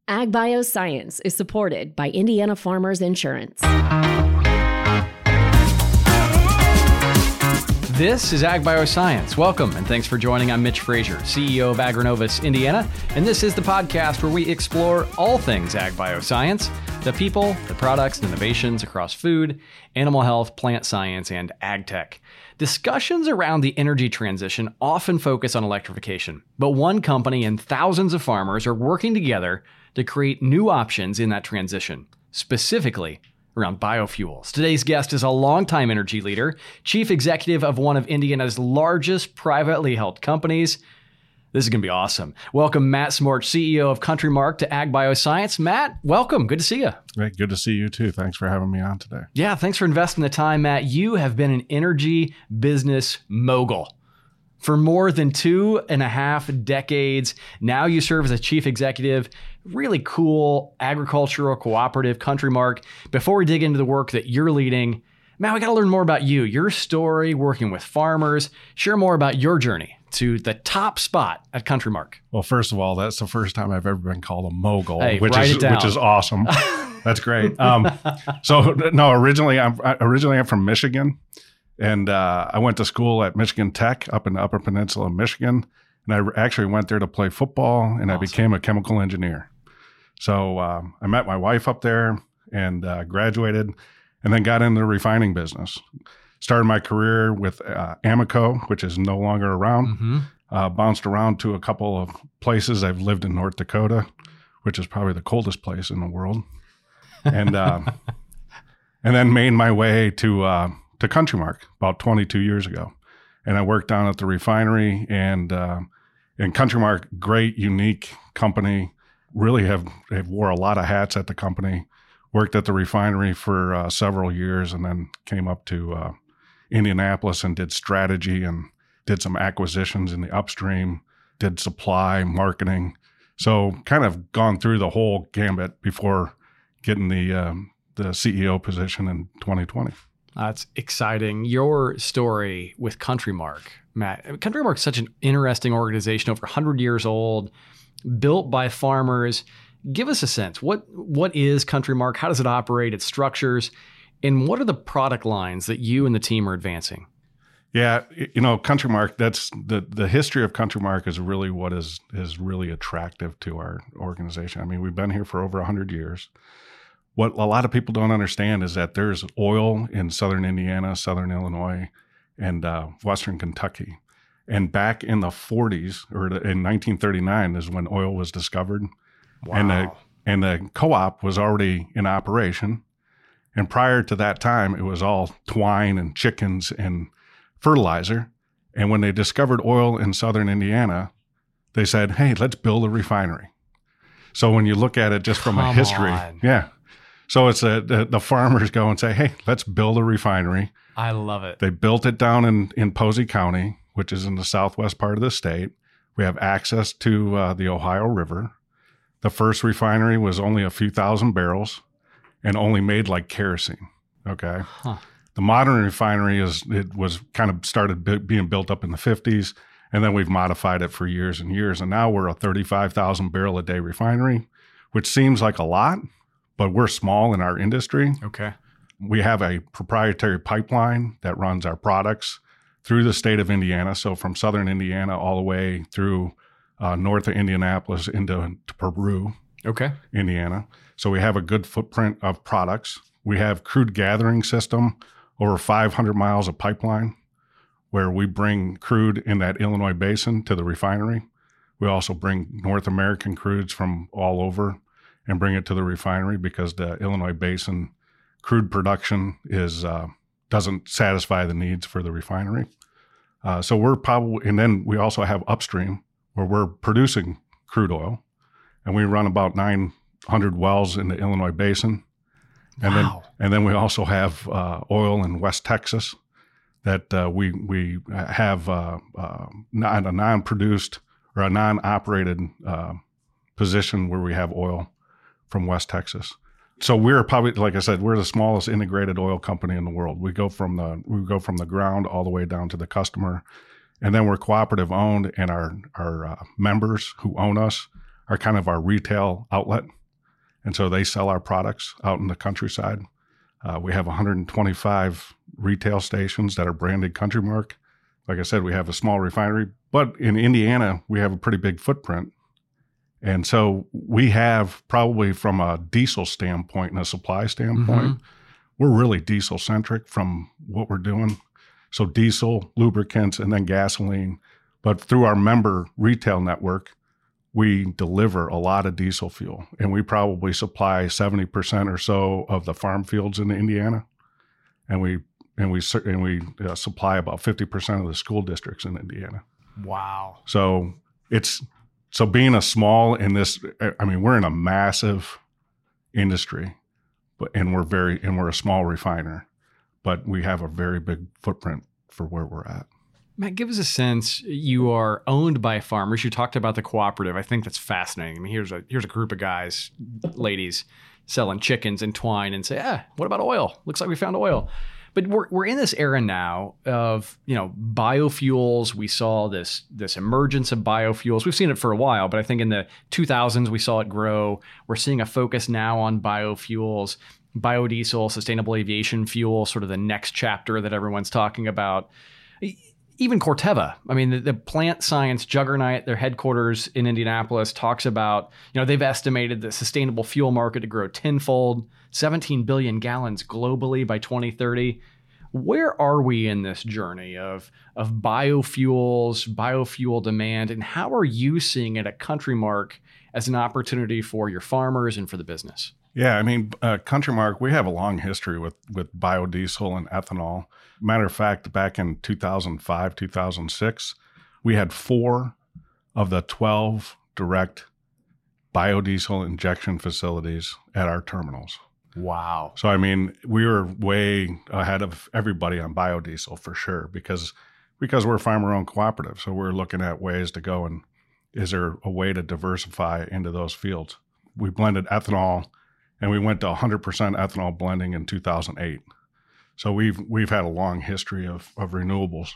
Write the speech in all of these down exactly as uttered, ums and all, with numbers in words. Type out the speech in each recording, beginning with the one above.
Ag Bioscience is supported by Indiana Farmers Insurance. This is Ag Bioscience. Welcome, and thanks for joining. I'm Mitch Frazier, C E O of Agronovus Indiana, and this is the podcast where we explore all things Ag Bioscience, the people, the products, and innovations across food, animal health, plant science, and ag tech. Discussions around the energy transition often focus on electrification, but one company and thousands of farmers are working together to create new options in that transition, specifically around biofuels. Today's guest is a longtime energy leader, chief executive of one of Indiana's largest privately held companies. This is going to be awesome. Welcome, Matt Smorch, C E O of CountryMark, to Ag Bioscience. Matt, welcome. Good to see you. Great. Good to see you too. Thanks for having me on today. Yeah, thanks for investing the time, Matt. You have been an energy business mogul for more than two and a half decades. Now you serve as a chief executive. Really cool agricultural cooperative, CountryMark. Before we dig into the work that you're leading, Matt, we got to learn more about you, your story, working with farmers. Share more about your journey to the top spot at CountryMark. Well, first of all, that's the first time I've ever been called a mogul, Hey, which write is it down. which is awesome. That's great. Um, so no, originally I'm originally I'm from Michigan, and uh, I went to school at Michigan Tech up in the Upper Peninsula of Michigan, and I actually went there to play football, and Awesome. I became a chemical engineer. So um, I met my wife up there and uh, graduated, and then got into the refining business. Started my career with uh, Amoco, which is no longer around. Mm-hmm. Uh, bounced around to a couple of places. I've lived in North Dakota, which is probably the coldest place in the world, and uh, and then made my way to uh, to CountryMark about twenty-two years ago. And I worked down at the refinery, and uh, and CountryMark, great, unique company. Really have, have wore a lot of hats at the company. Worked at the refinery for uh, several years, and then came up to uh, Indianapolis and did strategy and did some acquisitions in the upstream, did supply, marketing. So kind of gone through the whole gambit before getting the um, the C E O position in twenty twenty. That's exciting. Your story with CountryMark, Matt. CountryMark is such an interesting organization, over one hundred years old, built by farmers. Give us a sense. What What is CountryMark? How does it operate? Its structures? And what are the product lines that you and the team are advancing? Yeah, you know, CountryMark, that's the the history of CountryMark is really what is is really attractive to our organization. I mean, we've been here for over one hundred years. What a lot of people don't understand is that there's oil in southern Indiana, southern Illinois, and uh, western Kentucky. And back in the forties, or in nineteen thirty-nine, is when oil was discovered. Wow. And the, and the co-op was already in operation. And prior to that time, it was all twine and chickens and fertilizer. And when they discovered oil in southern Indiana, they said, hey, let's build a refinery. So when you look at it just from Come a history, on. yeah. So it's a, the, the farmers go and say, hey, let's build a refinery. I love it. They built it down in, in Posey County, which is in the southwest part of the state. We have access to uh, the Ohio River. The first refinery was only a few thousand barrels and only made like kerosene. Okay. Huh. The modern refinery is, it was kind of started b- being built up in the fifties, and then we've modified it for years and years. And now we're a thirty-five thousand barrel a day refinery, which seems like a lot, but we're small in our industry. Okay. We have a proprietary pipeline that runs our products through the state of Indiana. So from southern Indiana all the way through uh, north of Indianapolis into to Peru, Okay. Indiana. So we have a good footprint of products. We have crude gathering system, over five hundred miles of pipeline, where we bring crude in that Illinois basin to the refinery. We also bring North American crudes from all over and bring it to the refinery because the Illinois basin crude production is uh, doesn't satisfy the needs for the refinery. Uh, so we're probably, and then we also have upstream where we're producing crude oil, and we run about nine hundred wells in the Illinois basin. And Wow. then, and then we also have uh, oil in West Texas that uh, we we have uh, uh, not a non-produced or a non-operated uh, position where we have oil from West Texas. So we're probably, like I said, we're the smallest integrated oil company in the world. We go from the we go from the ground all the way down to the customer, and then we're cooperative owned, and our our uh, members who own us are kind of our retail outlet. And so they sell our products out in the countryside. Uh, we have one hundred twenty-five retail stations that are branded Country Mark. Like I said, we have a small refinery, but in Indiana, we have a pretty big footprint. And so we have probably from a diesel standpoint and a supply standpoint, mm-hmm. we're really diesel centric from what we're doing. So diesel, lubricants, and then gasoline. But through our member retail network, we deliver a lot of diesel fuel, and we probably supply seventy percent or so of the farm fields in Indiana, and we and we and we uh, supply about fifty percent of the school districts in Indiana. Wow! So it's so being a small in this, I mean, we're in a massive industry, but and we're very and we're a small refiner, but we have a very big footprint for where we're at. Matt, give us a sense. You are owned by farmers. You talked about the cooperative. I think that's fascinating. I mean, here's a here's a group of guys, ladies, selling chickens and twine, and say, ah, what about oil? Looks like we found oil. But we're we're in this era now of, you know, biofuels. We saw this this emergence of biofuels. We've seen it for a while, but I think in the two thousands we saw it grow. We're seeing a focus now on biofuels, biodiesel, sustainable aviation fuel, sort of the next chapter that everyone's talking about. Even Corteva, I mean, the, the plant science juggernaut, their headquarters in Indianapolis, talks about, you know, they've estimated the sustainable fuel market to grow tenfold, seventeen billion gallons globally by twenty thirty. Where are we in this journey of, of biofuels, biofuel demand, and how are you seeing it at Country Mark as an opportunity for your farmers and for the business? Yeah, I mean, uh, Country Mark, we have a long history with, with biodiesel and ethanol. Matter of fact, back in two thousand five, two thousand six, we had four of the twelve direct biodiesel injection facilities at our terminals. Wow. So, I mean, we were way ahead of everybody on biodiesel for sure, because because we're a farmer-owned cooperative. So we're looking at ways to go, and is there a way to diversify into those fields? We blended ethanol, and we went to one hundred percent ethanol blending in two thousand eight. So we've we've had a long history of, of renewables.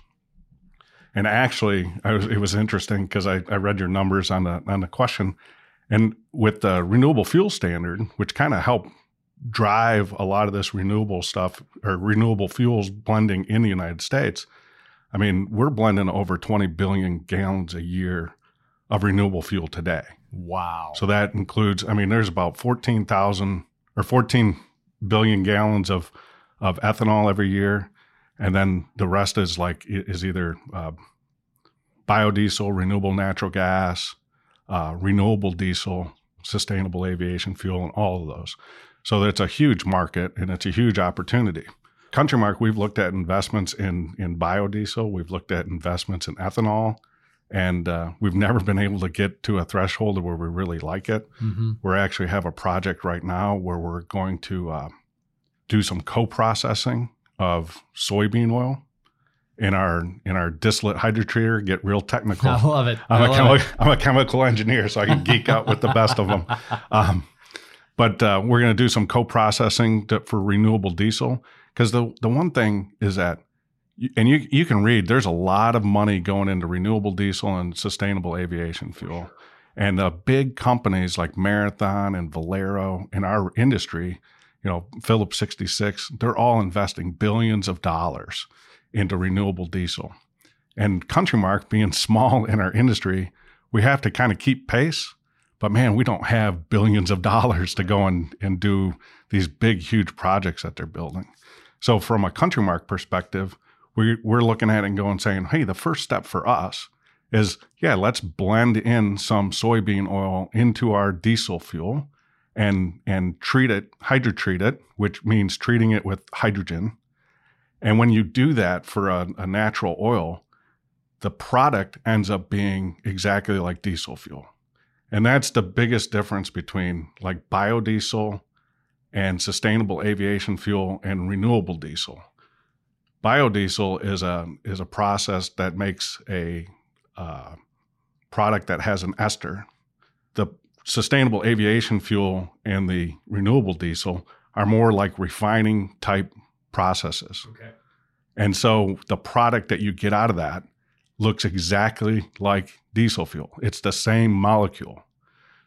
And actually, I was, it was interesting because I, I read your numbers on the on the question. And with the renewable fuel standard, which kind of helped drive a lot of this renewable stuff or renewable fuels blending in the United States, I mean, we're blending over twenty billion gallons a year of renewable fuel today. Wow. So that includes, I mean, there's about fourteen thousand or fourteen billion gallons of, of ethanol every year. And then the rest is like, is either uh, biodiesel, renewable natural gas, uh, renewable diesel, sustainable aviation fuel, and all of those. So it's a huge market and it's a huge opportunity. Country Mark, we've looked at investments in, in biodiesel. We've looked at investments in ethanol. And uh, we've never been able to get to a threshold where we really like it. Mm-hmm. We actually have a project right now where we're going to uh, do some co-processing of soybean oil in our in our distillate hydrotreater. Get real technical. I love it. I'm, I a, love chemi- it. I'm a chemical engineer, so I can geek out with the best of them. Um, but uh, we're going to do some co-processing to, for renewable diesel, because the the one thing is that, and you you can read, there's a lot of money going into renewable diesel and sustainable aviation fuel. And the big companies like Marathon and Valero in our industry, you know, Phillips sixty-six, they're all investing billions of dollars into renewable diesel. And Country Mark, being small in our industry, we have to kind of keep pace. But man, we don't have billions of dollars to go and, and do these big, huge projects that they're building. So from a Country Mark perspective, we, we're looking at it and going, saying, hey, the first step for us is, yeah, let's blend in some soybean oil into our diesel fuel and and treat it, hydrotreat it, which means treating it with hydrogen. And when you do that for a, a natural oil, the product ends up being exactly like diesel fuel. And that's the biggest difference between like biodiesel and sustainable aviation fuel and renewable diesel. Biodiesel is a is a process that makes a uh, product that has an ester. The sustainable aviation fuel and the renewable diesel are more like refining type processes. Okay. And so the product that you get out of that looks exactly like diesel fuel. It's the same molecule.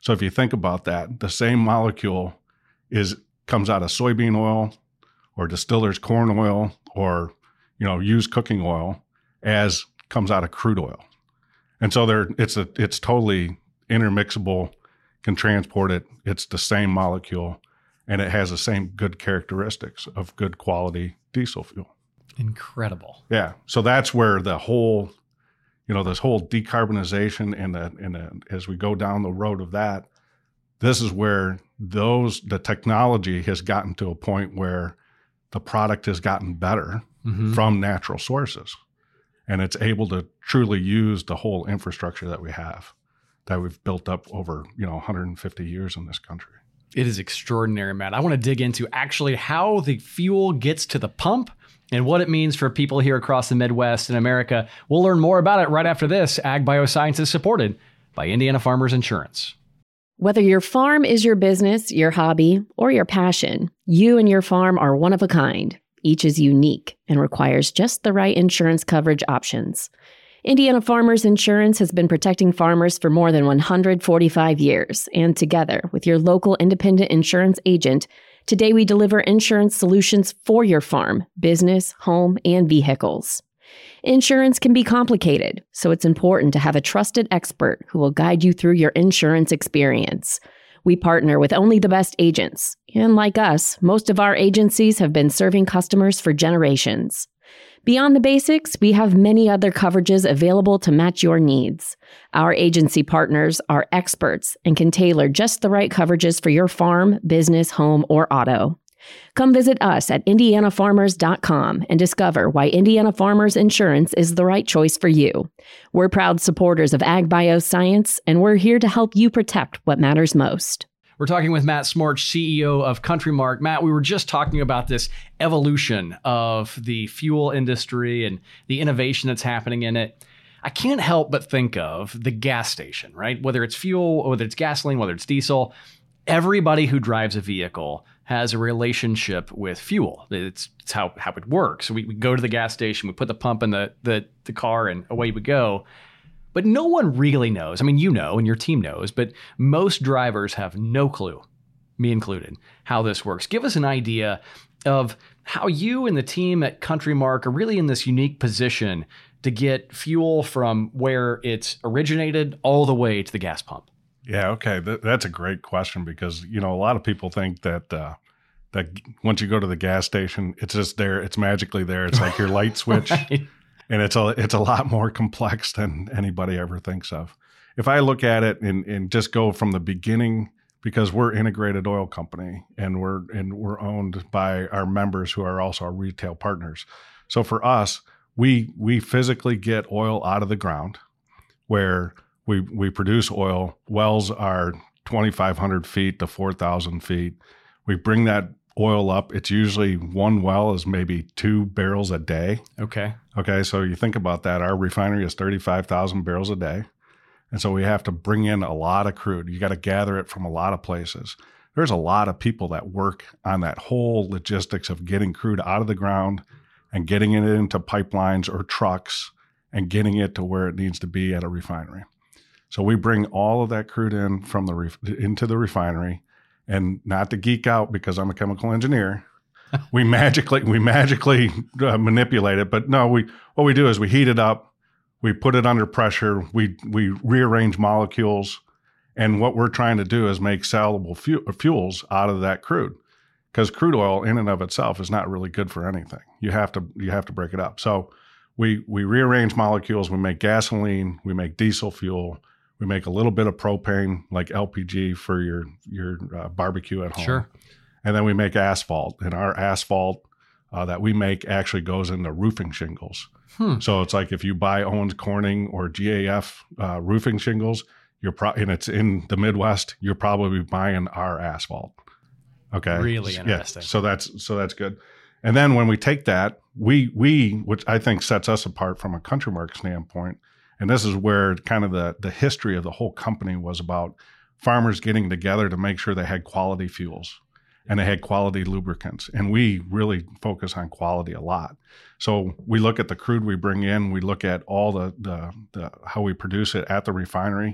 So if you think about that, the same molecule is comes out of soybean oil or distiller's corn oil or, you know, used cooking oil as comes out of crude oil. And so there it's a it's totally intermixable, can transport it. It's the same molecule and it has the same good characteristics of good quality diesel fuel. Incredible. Yeah. So that's where the whole, you know, this whole decarbonization and the, and the, as we go down the road of that, this is where those, the technology has gotten to a point where the product has gotten better mm-hmm. from natural sources. And it's able to truly use the whole infrastructure that we have, that we've built up over, you know, one hundred fifty years in this country. It is extraordinary, Matt. I want to dig into actually how the fuel gets to the pump and what it means for people here across the Midwest and America. We'll learn more about it right after this. Ag Bioscience is supported by Indiana Farmers Insurance. Whether your farm is your business, your hobby, or your passion, you and your farm are one of a kind. Each is unique and requires just the right insurance coverage options. Indiana Farmers Insurance has been protecting farmers for more than one hundred forty-five years, and together with your local independent insurance agent, today we deliver insurance solutions for your farm, business, home, and vehicles. Insurance can be complicated, so it's important to have a trusted expert who will guide you through your insurance experience. We partner with only the best agents, and like us, most of our agencies have been serving customers for generations. Beyond the basics, we have many other coverages available to match your needs. Our agency partners are experts and can tailor just the right coverages for your farm, business, home, or auto. Come visit us at indiana farmers dot com and discover why Indiana Farmers Insurance is the right choice for you. We're proud supporters of Ag Bioscience, and we're here to help you protect what matters most. We're talking with Matt Smorch, C E O of CountryMark. Matt, we were just talking about this evolution of the fuel industry and the innovation that's happening in it. I can't help but think of the gas station, right? Whether it's fuel, whether it's gasoline, whether it's diesel, everybody who drives a vehicle has a relationship with fuel. It's, it's how, how it works. We, we go to the gas station, we put the pump in the, the, the car, and away we go. But no one really knows. I mean, you know, and your team knows, but most drivers have no clue, me included, how this works. Give us an idea of how you and the team at CountryMark are really in this unique position to get fuel from where it's originated all the way to the gas pump. Yeah, okay. Th- that's a great question because, you know, a lot of people think that uh, that once you go to the gas station, it's just there. It's magically there. It's like your light switch. Right. And it's a it's a lot more complex than anybody ever thinks of. If I look at it and, and just go from the beginning, because we're integrated oil company and we're and we're owned by our members who are also our retail partners. So for us, we we physically get oil out of the ground where we we produce oil. Wells are twenty-five hundred feet to four thousand feet. We bring that oil up. It's usually one well is maybe two barrels a day. Okay. Okay. So you think about that. Our refinery is thirty-five thousand barrels a day. And so we have to bring in a lot of crude. You got to gather it from a lot of places. There's a lot of people that work on that whole logistics of getting crude out of the ground and getting it into pipelines or trucks and getting it to where it needs to be at a refinery. So we bring all of that crude in from the ref- into the refinery. And not to geek out because I'm a chemical engineer, we magically we magically uh, manipulate it. But no, we what we do is we heat it up, we put it under pressure, we we rearrange molecules, and what we're trying to do is make salable fu- fuels out of that crude, because crude oil in and of itself is not really good for anything. You have to you have to break it up. So we we rearrange molecules. We make gasoline. We make diesel fuel. We make a little bit of propane, like L P G for your your uh, barbecue at home. Sure. And then we make asphalt. And our asphalt uh, that we make actually goes into roofing shingles. Hmm. So it's like if you buy Owens Corning or G A F uh, roofing shingles, you're pro- and it's in the Midwest, you're probably buying our asphalt. Okay. Really interesting. Yeah, so that's so that's good. And then when we take that, we we which I think sets us apart from a CountryMark standpoint. And this is where kind of the, the history of the whole company was about farmers getting together to make sure they had quality fuels and they had quality lubricants. And we really focus on quality a lot. So we look at the crude we bring in, we look at all the, the, the how we produce it at the refinery,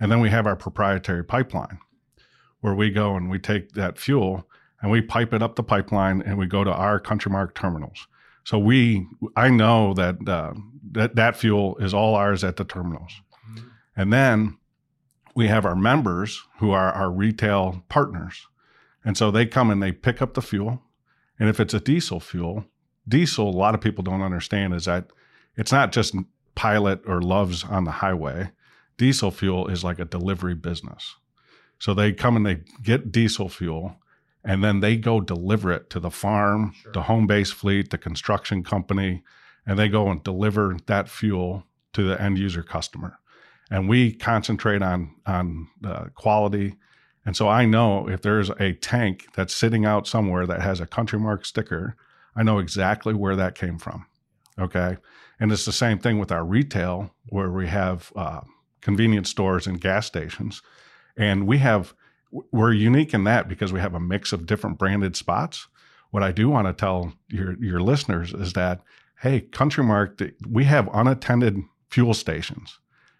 And then we have our proprietary pipeline where we go and we take that fuel and we pipe it up the pipeline and we go to our CountryMark terminals. So we, I know that uh, that, that fuel is all ours at the terminals. Mm-hmm. And then we have our members who are our retail partners. And so they come and they pick up the fuel. And if it's a diesel fuel, diesel, a lot of people don't understand is that it's not just Pilot or Love's on the highway. Diesel fuel is like a delivery business. So they come and they get diesel fuel and then they go deliver it to the farm, sure. the home-based fleet, the construction company, and they go and deliver that fuel to the end user customer. And we concentrate on, on uh, quality. And so I know if there's a tank that's sitting out somewhere that has a CountryMark sticker, I know exactly where that came from. Okay. And it's the same thing with our retail where we have uh, convenience stores and gas stations. And we have, we're unique in that because we have a mix of different branded spots. What I do want to tell your, your listeners is that, hey, CountryMark, we have unattended fuel stations.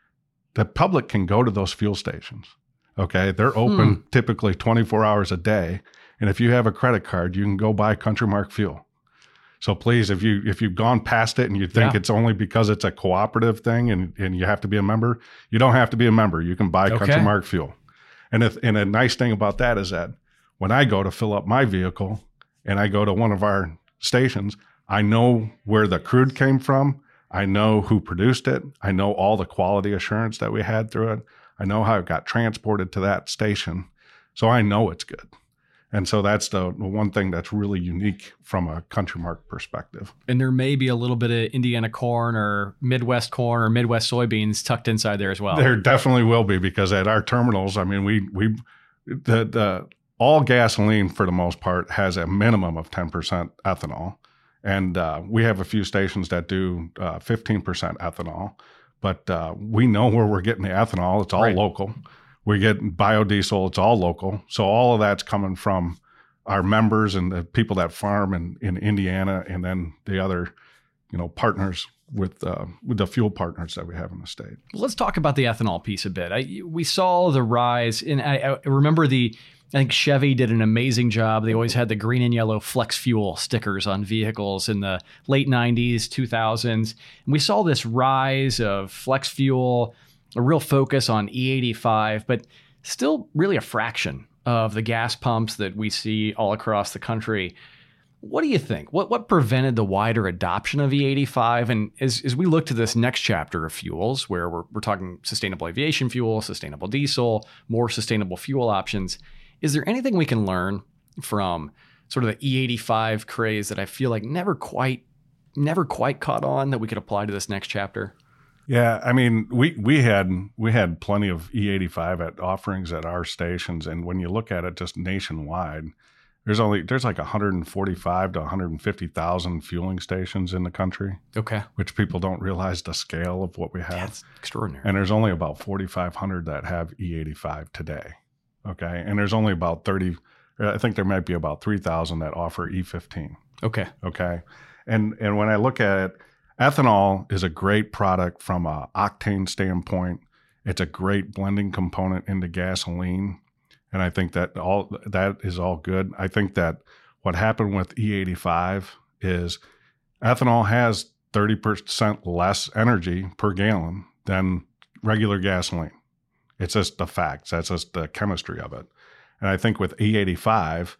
The public can go to those fuel stations. Okay. They're open hmm. typically twenty-four hours a day. And if you have a credit card, you can go buy CountryMark fuel. So please, if you, if you've gone past it and you think yeah. it's only because it's a cooperative thing and, and you have to be a member, you don't have to be a member. You can buy okay. CountryMark fuel. And if, and a nice thing about that is that when I go to fill up my vehicle and I go to one of our stations, I know where the crude came from. I know who produced it. I know all the quality assurance that we had through it. I know how it got transported to that station. So I know it's good. And so that's the, the one thing that's really unique from a CountryMark perspective. And there may be a little bit of Indiana corn or Midwest corn or Midwest soybeans tucked inside there as well. There definitely will be, because at our terminals, I mean, we we the the all gasoline for the most part has a minimum of ten percent ethanol, and uh, we have a few stations that do uh, fifteen percent ethanol. But uh, we know where we're getting the ethanol; it's all right. local. We get biodiesel, it's all local. So all of that's coming from our members and the people that farm in, in Indiana, and then the other, you know, partners with, uh, with the fuel partners that we have in the state. Let's talk about the ethanol piece a bit. I, we saw the rise, and I, I remember the, I think Chevy did an amazing job. They always had the green and yellow flex fuel stickers on vehicles in the late nineties, two thousands. And we saw this rise of flex fuel, a real focus on E eighty-five, but still really a fraction of the gas pumps that we see all across the country. What do you think? What what prevented the wider adoption of E eighty-five? And as, as we look to this next chapter of fuels, where we're, we're talking sustainable aviation fuel, sustainable diesel, more sustainable fuel options, is there anything we can learn from sort of the E eighty-five craze that I feel like never quite, never quite caught on that we could apply to this next chapter? Yeah, I mean, we we had we had plenty of E eighty-five at offerings at our stations, and when you look at it just nationwide, there's only there's like one hundred forty-five to one hundred fifty thousand fueling stations in the country. Okay, which people don't realize the scale of what we have. That's extraordinary. And there's only about forty-five hundred that have E eighty-five today. Okay, and there's only about thirty. I think there might be about three thousand that offer E fifteen. Okay. Okay, and and when I look at it, ethanol is a great product from an octane standpoint. It's a great blending component into gasoline. And I think that all that is all good. I think that what happened with E eighty-five is ethanol has thirty percent less energy per gallon than regular gasoline. It's just the facts. That's just the chemistry of it. And I think with E eighty-five,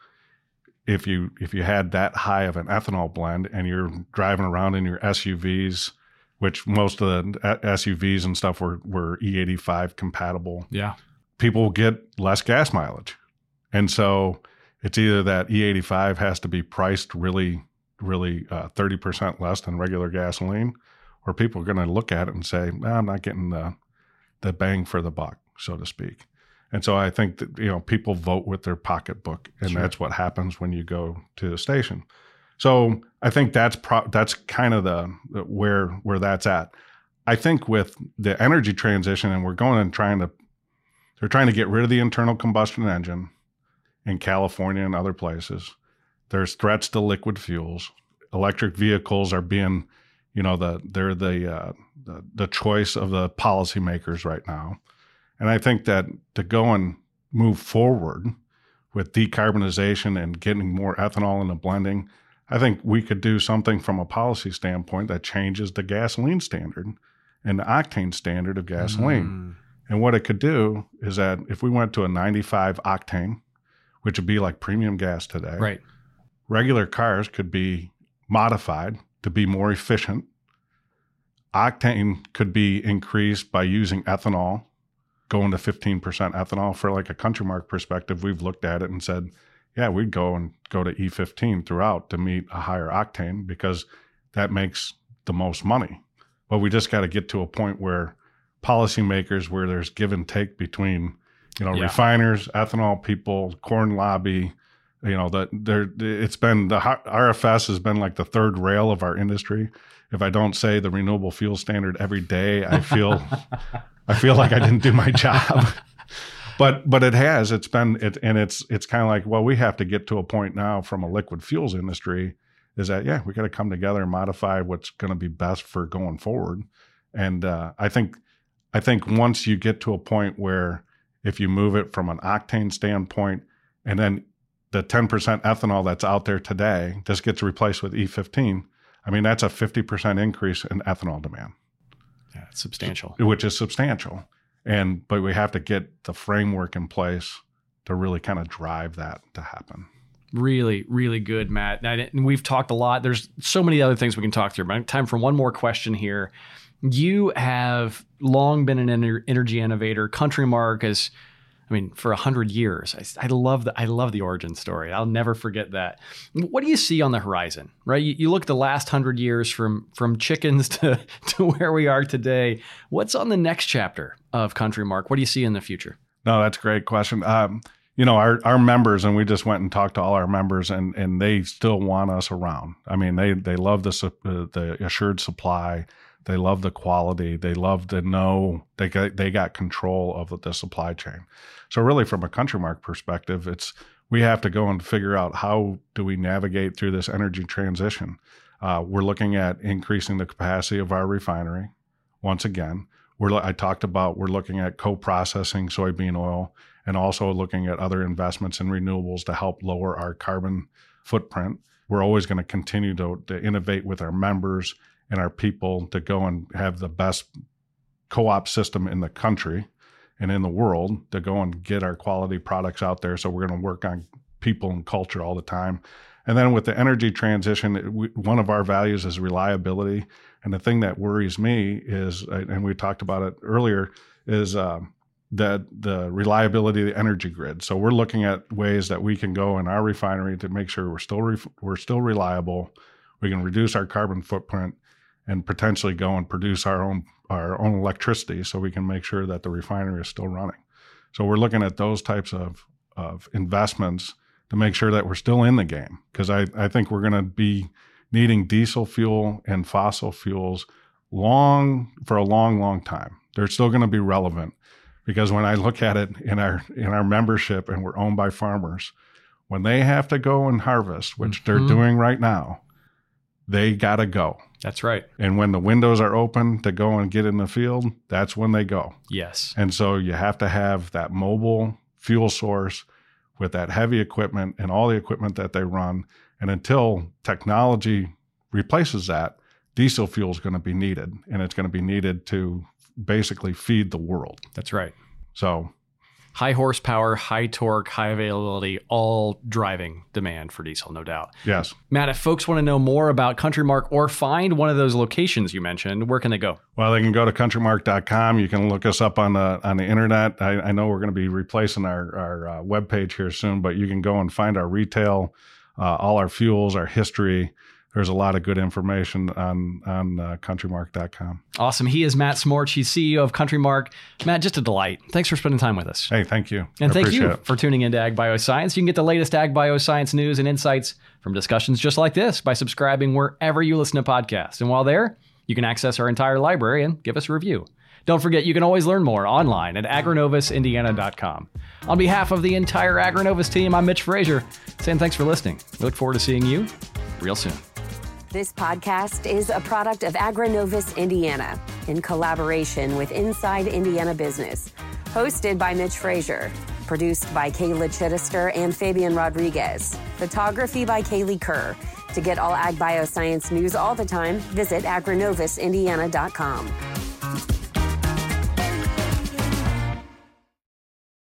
If you if you had that high of an ethanol blend and you're driving around in your S U Vs, which most of the S U Vs and stuff were, were E eighty-five compatible, yeah, people get less gas mileage. And so it's either that E eighty-five has to be priced really, really uh, thirty percent less than regular gasoline, or people are going to look at it and say, nah, I'm not getting the the bang for the buck, so to speak. And so I think that, you know, people vote with their pocketbook, and sure. that's what happens when you go to the station. So I think that's pro- that's kind of the, the where where that's at. I think with the energy transition, and we're going and trying to, they're trying to get rid of the internal combustion engine in California and other places. There's threats to liquid fuels. Electric vehicles are being, you know, the they're the uh, the, the choice of the policymakers right now. And I think that to go and move forward with decarbonization and getting more ethanol in the blending, I think we could do something from a policy standpoint that changes the gasoline standard and the octane standard of gasoline. Mm. And what it could do is that if we went to a ninety-five octane, which would be like premium gas today, right, regular cars could be modified to be more efficient. Octane could be increased by using ethanol, going to fifteen percent ethanol. For like a Country Mark perspective, we've looked at it and said, yeah, we'd go and go to E fifteen throughout to meet a higher octane because that makes the most money. But we just got to get to a point where policymakers, where there's give and take between, you know, yeah. refiners, ethanol people, corn lobby, you know, that there, it's been the R F S has been like the third rail of our industry. If I don't say the renewable fuel standard every day, I feel, I feel like I didn't do my job. But but it has. It's been it, and it's it's kind of like, well, we have to get to a point now from a liquid fuels industry, is that yeah, we got to come together and modify what's going to be best for going forward. And uh, I think I think once you get to a point where if you move it from an octane standpoint, and then the ten percent ethanol that's out there today just gets replaced with E fifteen, I mean that's a fifty percent increase in ethanol demand. Yeah, it's substantial. Which is substantial. And but we have to get the framework in place to really kind of drive that to happen. Really, really good, Matt. And we've talked a lot. There's so many other things we can talk through, but time for one more question here. You have long been an ener- energy innovator. Country Mark is, I mean, for a hundred years. I, I love the I love the origin story. I'll never forget that. What do you see on the horizon? Right, you, you look at the last hundred years from from chickens to to where we are today. What's on the next chapter of Country Mark? What do you see in the future? No, that's a great question. Um, you know, our our members, and we just went and talked to all our members, and and they still want us around. I mean, they they love the uh, the assured supply. They love the quality. They love to know they got, they got control of the supply chain. So really from a Country Mark perspective, it's we have to go and figure out how do we navigate through this energy transition. Uh, we're looking at increasing the capacity of our refinery. Once again, we're I talked about we're looking at co-processing soybean oil and also looking at other investments in renewables to help lower our carbon footprint. We're always going to continue to, to innovate with our members and our people to go and have the best co-op system in the country and in the world to go and get our quality products out there. So we're going to work on people and culture all the time. And then with the energy transition, it, we, one of our values is reliability. And the thing that worries me is, and we talked about it earlier, is uh, that the reliability of the energy grid. So we're looking at ways that we can go in our refinery to make sure we're still re- we're still reliable. We can reduce our carbon footprint and potentially go and produce our own our own electricity so we can make sure that the refinery is still running. So we're looking at those types of, of investments to make sure that we're still in the game, because I, I think we're going to be needing diesel fuel and fossil fuels long for a long, long time. They're still going to be relevant, because when I look at it in our in our membership, and we're owned by farmers, when they have to go and harvest, which mm-hmm. they're doing right now, they got to go. That's right. And when the windows are open to go and get in the field, that's when they go. Yes. And so you have to have that mobile fuel source with that heavy equipment and all the equipment that they run. And until technology replaces that, diesel fuel is going to be needed. And it's going to be needed to basically feed the world. That's right. So high horsepower, high torque, high availability, all driving demand for diesel, no doubt. Yes. Matt, if folks want to know more about Country Mark or find one of those locations you mentioned, where can they go? Well, they can go to country mark dot com. You can look us up on the on the internet. I, I know we're going to be replacing our, our uh, webpage here soon, but you can go and find our retail, uh, all our fuels, our history. There's a lot of good information on on uh, country mark dot com. Awesome. He is Matt Smorch. He's C E O of Country Mark. Matt, just a delight. Thanks for spending time with us. Hey, thank you. And I thank you it. for tuning into Ag Bioscience. You can get the latest Ag Bioscience news and insights from discussions just like this by subscribing wherever you listen to podcasts. And while there, you can access our entire library and give us a review. Don't forget, you can always learn more online at agronovus indiana dot com. On behalf of the entire Agronovus team, I'm Mitch Frazier, saying thanks for listening. We look forward to seeing you real soon. This podcast is a product of Agronovus Indiana in collaboration with Inside Indiana Business. Hosted by Mitch Frazier. Produced by Kayla Chittister and Fabian Rodriguez. Photography by Kaylee Kerr. To get all ag bioscience news all the time, visit agrinovusindiana dot com.